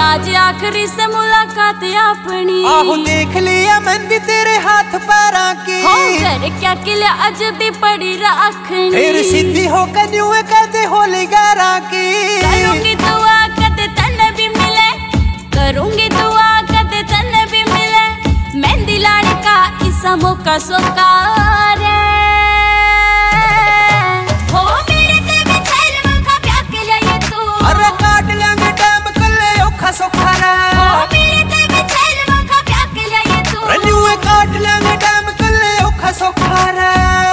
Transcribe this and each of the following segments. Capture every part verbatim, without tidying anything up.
आज आखिरी से मुलाकात अपनी। आहो देख लिया मेहंदी तेरे हाथ पैरा की। हो कर क्या किला आज भी पड़ी रखनी। फिर सीधी होकर न्यू कहते होली गैरा की। करूंगी दुआ कदे तन भी मिले, करूंगी दुआ कदे तन भी मिले। मेहंदी लाने का इसा मौका सोकार है। हो मेरे ते भी छैल मखा प्या के लिए तू। अरे काट लेंगे टाइम कल्ले औखा सौखा रे। हो मेरे ते भी छैल मखा प्या के लिए तू। न्यू काट लेंगे टाइम कल्ले औखा सौखा रे।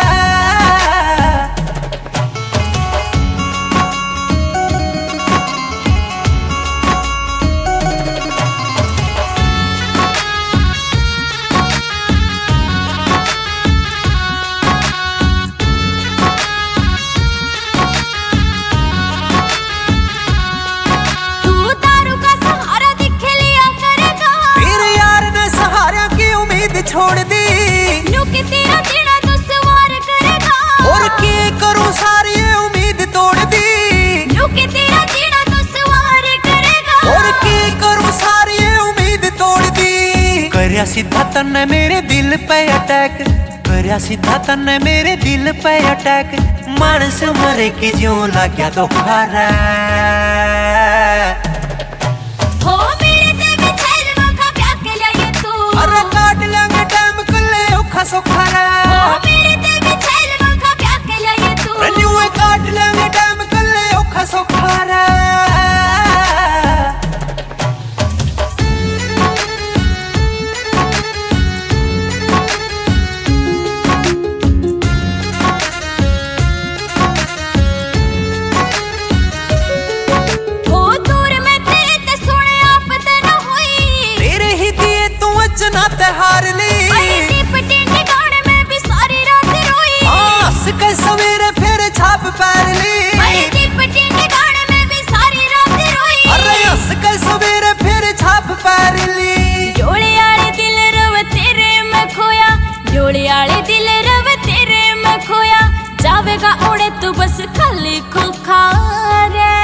छोड़ दी न्यू के तेरा तेरा तो सवार करेगा। और के करूं सारी उम्मीद तोड़ दी। न्यू के तेरा तेरा तो सवार करेगा। और के करूं सारी उम्मीद तोड़ दी। करया सीधा तन्ने मेरे दिल पे अटैक, करया सीधा तन्ने मेरे दिल पे अटैक। मानस मरे की ज्यों लाग्या धोखा रे। हो मेरे ते भी छैल मखा प्या के लिए तू। अरे काट लेंगे टाइम कल्ले औखा सौखा रे। हो मेरे ते भी छैल मखा प्या के लिए तू। न्यू काट लेंगे टाइम कल्ले औखा सौखा रे। हार ली गाने में भी सारी रात रोई। हंस के सवेरे फिर छाप पैर ली। गाने में भी सारी रात रोई। अरे हंस के सवेरे फिर छाप पैर ली। जोड़े आले दिल रव तेरे में खोया, जोड़े आले दिल रव तेरे में खोया। जावेगा उड़े तू बस खाली खुखार।